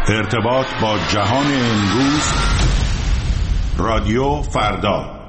ارتباط با جهان امروز. رادیو فردا.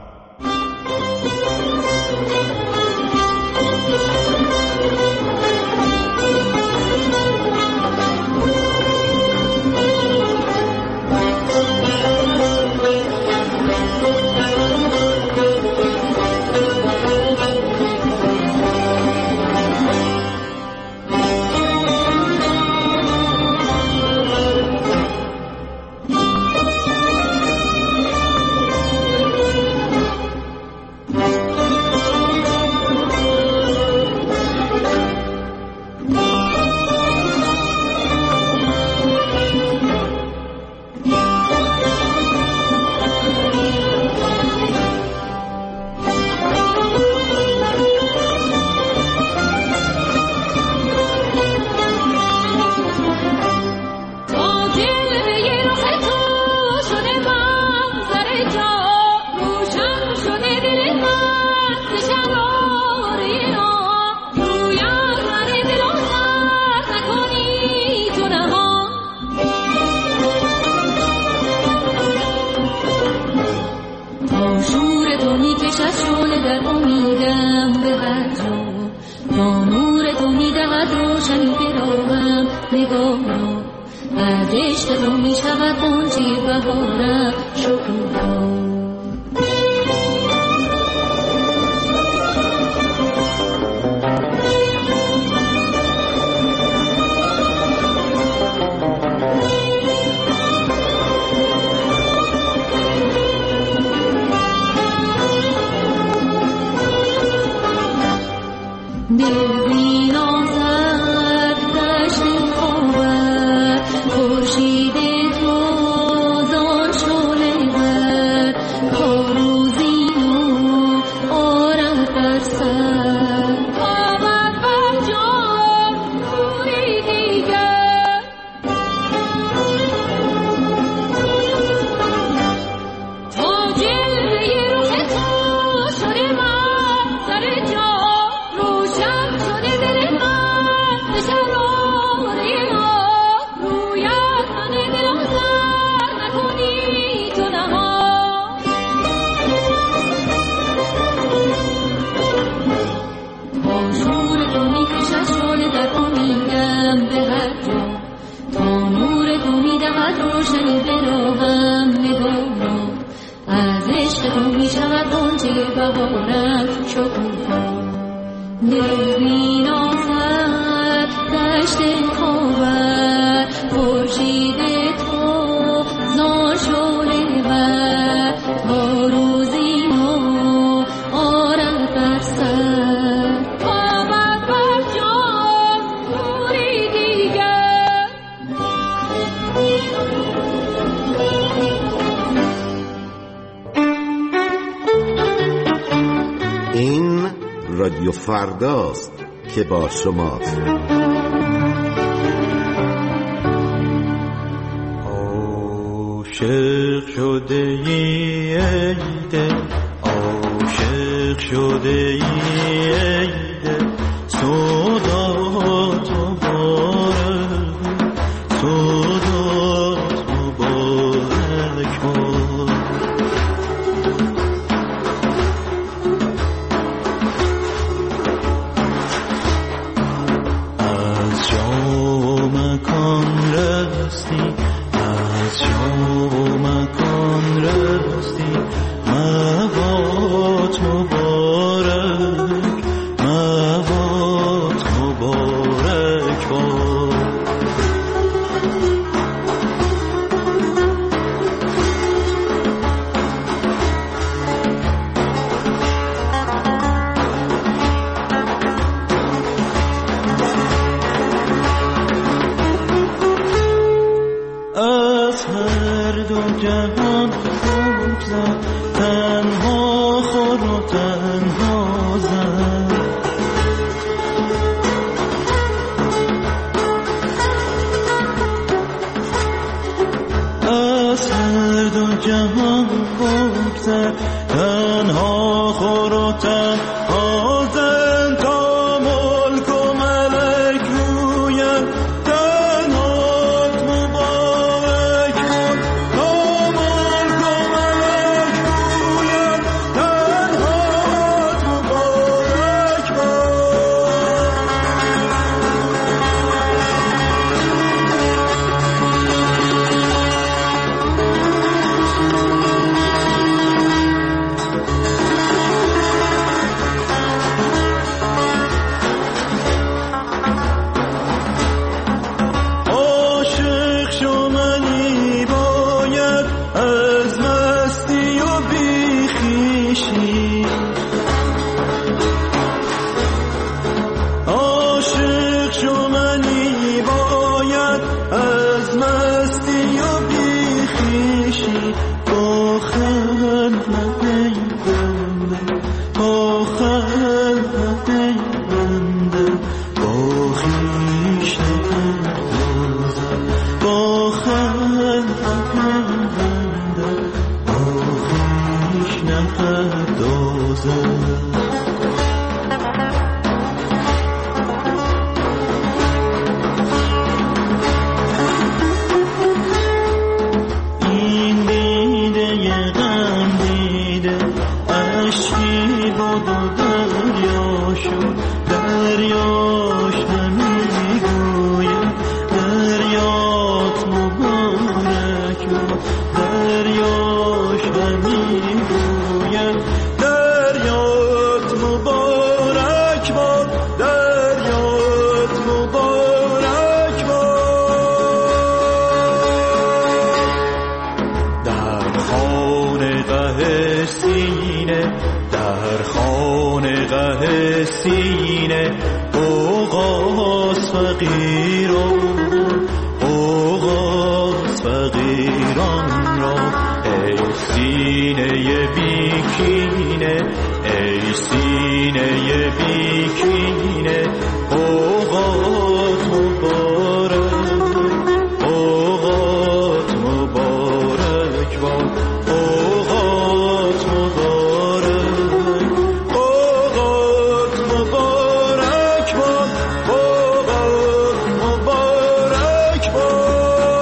رادیو فرداست که با شماست. عاشق شده ای دل، عاشق شده ای دل، صدا تو بارک، صدا تو بارک باد. از جا مکان رستی، از جا مکان رستی، مباد مبارک، مباد مبارک باد. از هر دو جهان بگذر، تنها خور و تنها زن. از هر دو جهان بگذر، تنها خور و تنها زن، تا ملک و ملک رویم تنهات مبارک. میگویم دریات مبارک باد، دریات مبارک باد. در خانقه سینه، در خانقه سینه اوغاز فقیران، اوغاز فقیران را. ای سینه بیکینه، ای سینه بیکینه اوغات مبارک، اوغات مبارک باد، اوغات مبارک، اوغات مبارک باد، اوغات مبارک باد.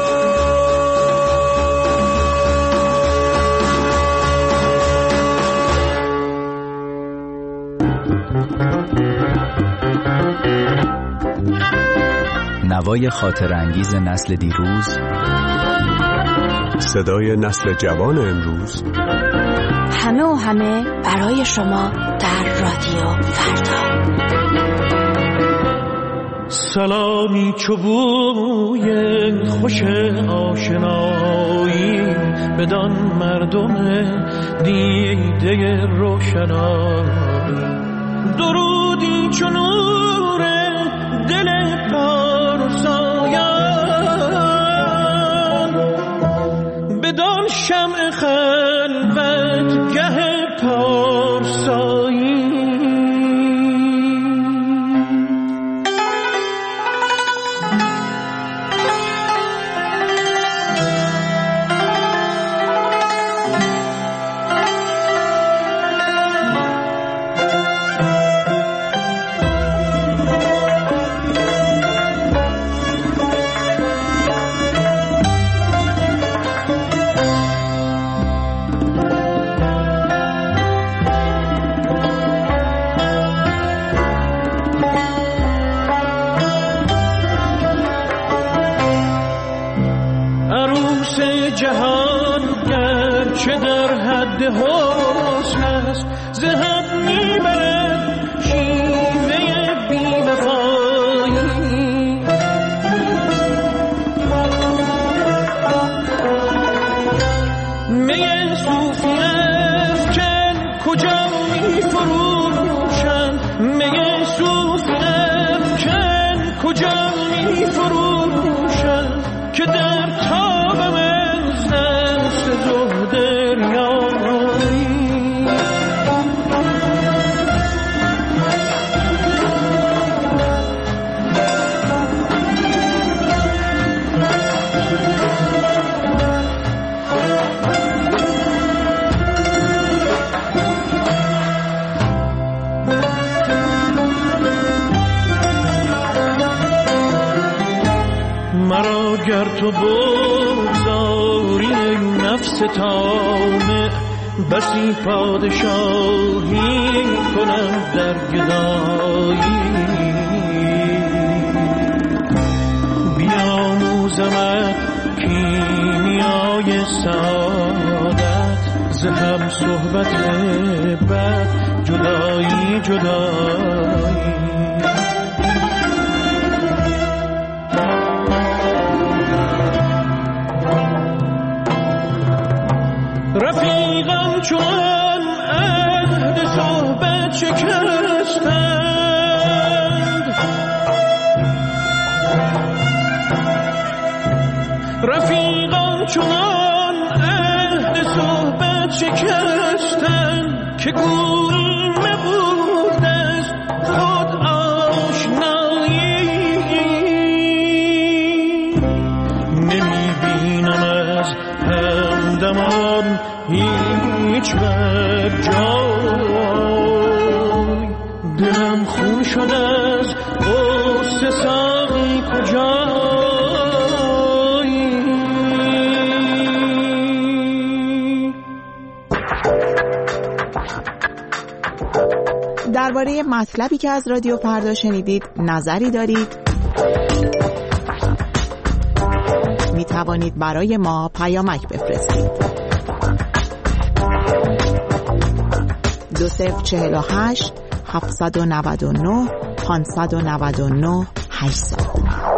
نوای خاطرانگیز نسل دیروز، صدای نسل جوان امروز، همه و همه برای شما در رادیو فردا. سلامی چوبوی خوش آشنایی بدان مردم دیده روشنایی. درودی چو نور دل پارسایان بدان شمع خلوت گه پارسایی. جهان گرچه در حد حسن است، ز حد میبرد شیوه بی‌وفایی. می صوفی افکن کجا میفروشند، می صوفی افکن کجا میفروشند که در تاب من مرا گر تو بگذاری نفس طامع، بسی پادشاهی کنم در گدایی. بیاموزمت کیمیای سعادت، ز هم صحبت بد جدایی جدایی. رفیقان چون عهد صحبت شکستند، رفیقان چون عهد صحبت شکستند که گویی مبود از خود آشنایی. نمیبینم از همدمان هیچ بر جای، دلم خون شد از غصه ساقی کجایی. درباره مطلبی که از رادیو فردا شنیدید نظری دارید؟ می توانید برای ما پیامک بفرستید. 2048 799 599 800.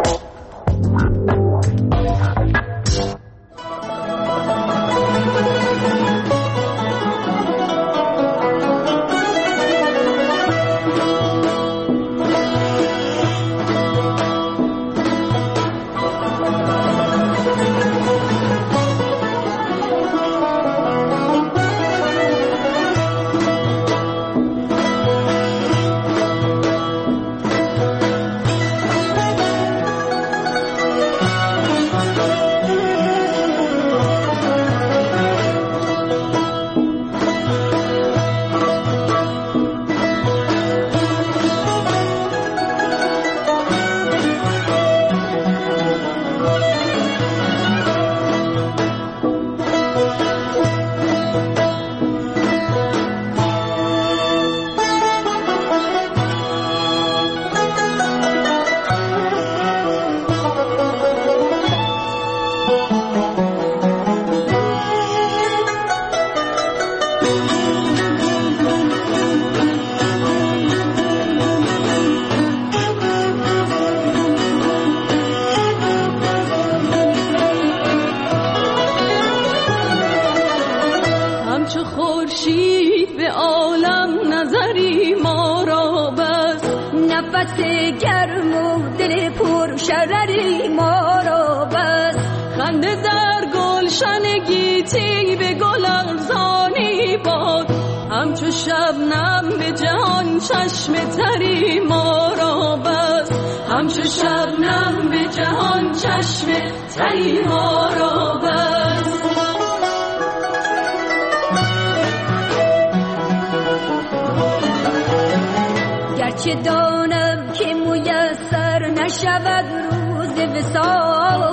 گرم و دل پر شرری ما را بس، خنده در گلشن گیتی به گل ارزانی باد، همچو شبنم به جهان چشم تری ما را بس، همچو شبنم به جهان چشم تری ما را بس. گرچه دانم که میسر نشود روز وصال،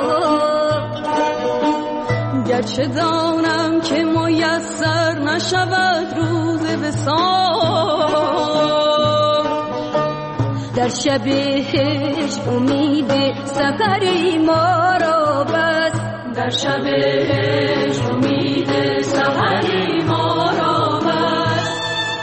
گرچه دانم که میسر نشود روز وصال، در شب هجر امید سحری ما را بس، در شب هجر امید سحری ما را بس.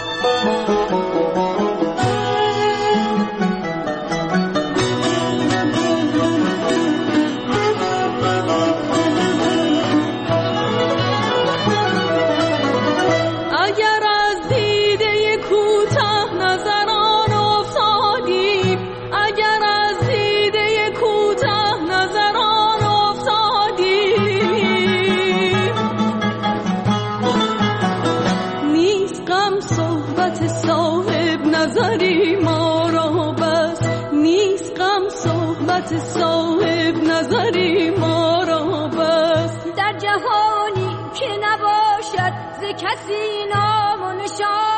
صاحب نظری ما را بس، در جهانی که نباشد ز کسی نام و نشان،